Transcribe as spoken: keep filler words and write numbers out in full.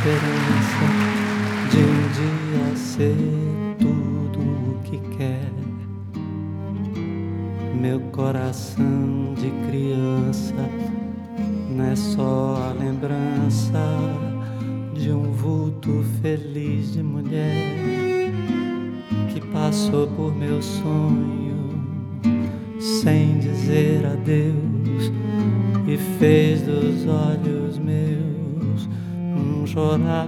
esperança de um dia ser tudo o que quer. Meu coração de criança não é só a lembrança de um vulto feliz de mulher que passou por meu sonho sem dizer adeus e fez dos olhos meus um chorar